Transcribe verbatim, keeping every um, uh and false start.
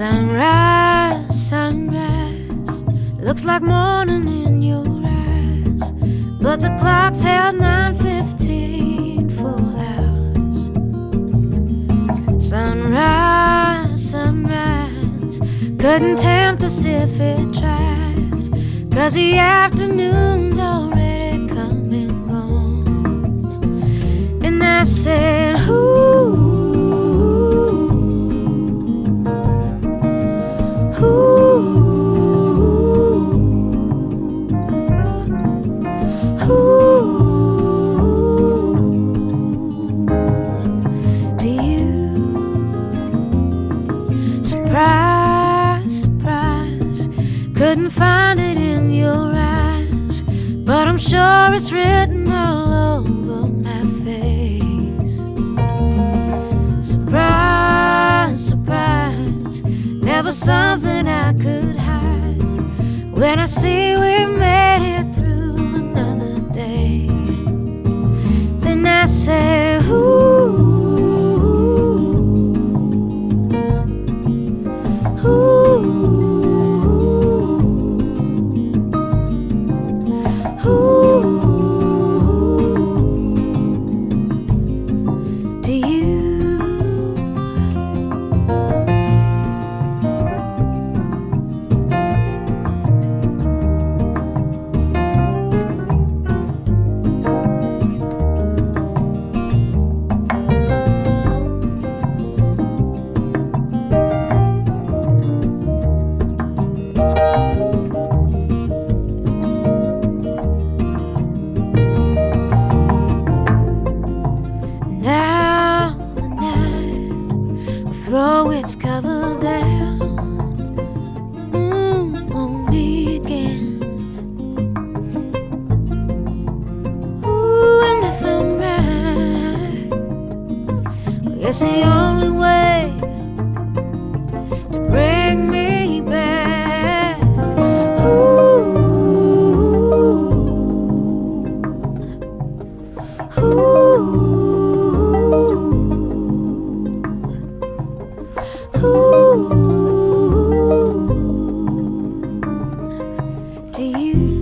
Sunrise, sunrise, looks like morning in your eyes, but the clock's held nine fifteen for hours. Sunrise, sunrise, couldn't tempt us if it tried, 'cause the afternoon's already come and gone. And I said, ooh, couldn't find it in your eyes, but I'm sure it's written all over my face. Surprise, surprise, never something I could hide. When I see we made it through another day, then I say, ooh, ooh. Throw its cover down mm, on me again. Ooh, and if I'm right, well, it's the only way to bring me back. Ooh, ooh. Ooh, do you